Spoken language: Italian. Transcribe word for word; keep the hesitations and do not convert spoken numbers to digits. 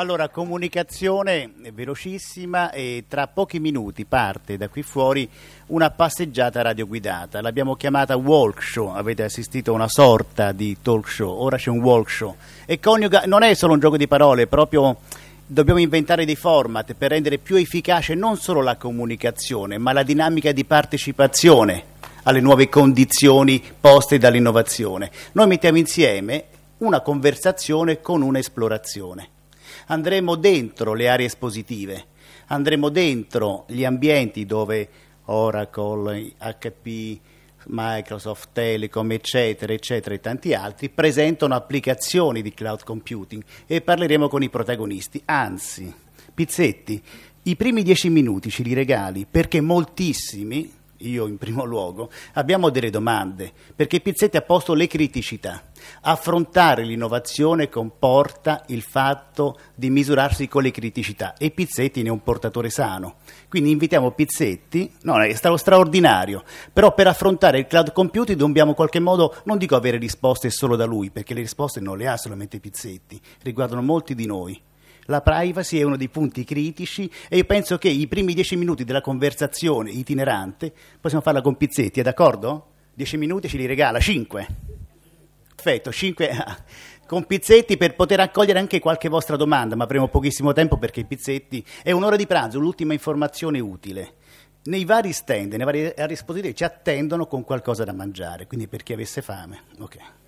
Allora, comunicazione velocissima e tra pochi minuti parte da qui fuori una passeggiata radioguidata. L'abbiamo chiamata walk show, avete assistito a una sorta di talk show, ora c'è un walk show. E coniuga, non è solo un gioco di parole, proprio dobbiamo inventare dei format per rendere più efficace non solo la comunicazione, ma la dinamica di partecipazione alle nuove condizioni poste dall'innovazione. Noi mettiamo insieme una conversazione con un'esplorazione. Andremo dentro le aree espositive, andremo dentro gli ambienti dove Oracle, H P, Microsoft, Telecom, eccetera, eccetera e tanti altri presentano applicazioni di cloud computing e parleremo con i protagonisti. Anzi, Pizzetti, i primi dieci minuti ce li regali perché moltissimi, io in primo luogo, abbiamo delle domande, perché Pizzetti ha posto le criticità. Affrontare l'innovazione comporta il fatto di misurarsi con le criticità e Pizzetti ne è un portatore sano. Quindi invitiamo Pizzetti, no, è stato straordinario, però per affrontare il cloud computing dobbiamo in qualche modo, non dico avere risposte solo da lui, perché le risposte non le ha solamente Pizzetti, riguardano molti di noi. La privacy è uno dei punti critici e io penso che i primi dieci minuti della conversazione itinerante possiamo farla con Pizzetti, è d'accordo? Dieci minuti ce li regala, cinque. Perfetto, cinque con Pizzetti per poter accogliere anche qualche vostra domanda, ma avremo pochissimo tempo perché Pizzetti è un'ora di pranzo, l'ultima informazione utile. Nei vari stand, nei vari espositivi ci attendono con qualcosa da mangiare, quindi per chi avesse fame. Ok.